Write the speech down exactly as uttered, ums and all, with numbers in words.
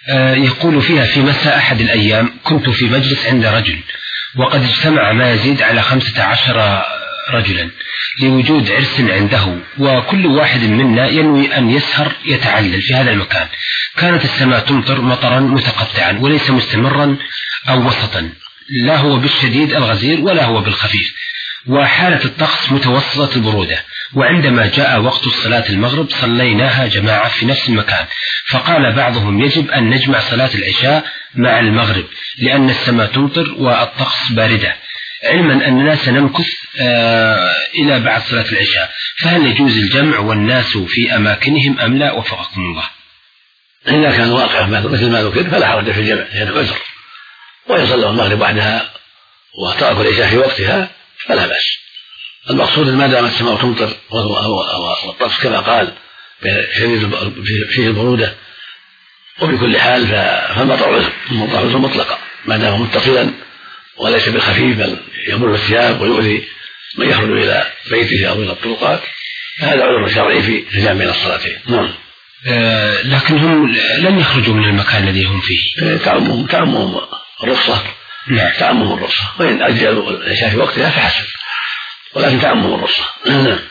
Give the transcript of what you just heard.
يقول فيها: في مساء أحد الأيام كنت في مجلس عند رجل، وقد اجتمع ما يزيد على خمسة عشر رجلا لوجود عرس عنده، وكل واحد منا ينوي أن يسهر يتعلل في هذا المكان. كانت السماء تمطر مطرا متقطعا وليس مستمرا أو وسطا، لا هو بالشديد الغزير ولا هو بالخفيف، وحالة الطقس متوسطة البرودة. وعندما جاء وقت صلاة المغرب صليناها جماعة في نفس المكان، فقال بعضهم: يجب أن نجمع صلاة العشاء مع المغرب لأن السماء تمطر والطقس باردة، علما أننا سنمكث آه إلى بعد صلاة العشاء، فهل يجوز الجمع والناس في أماكنهم أم لا؟ وفقكم الله. إذا كان واقع مثل ما ذكر فلا حرج في الجمع لأنه عذر، ويصلى المغرب وحدها وترك العشاء في وقتها فلا بأس. المقصود ما دامت السماء تمطر والطقس كما قال فيه البرودة، وبكل حال فالمطر عذر، المطر عذر مطلقة ما دام متصلا وليس بالخفيف بل يمر الثياب ويؤذي من يخرج إلى بيته أو إلى الطرقات، فهذا عذر شرعي في الجمع بين الصلاتين. نعم. آه لكنهم لم يخرجوا من المكان الذي هم فيه. تعمهم تعمهم الرخصة. نعم. تعمهم الرخصة، وإن أجلوا العشاء في وقتها فحسن، ولكن تعمهم الرخصة. نعم.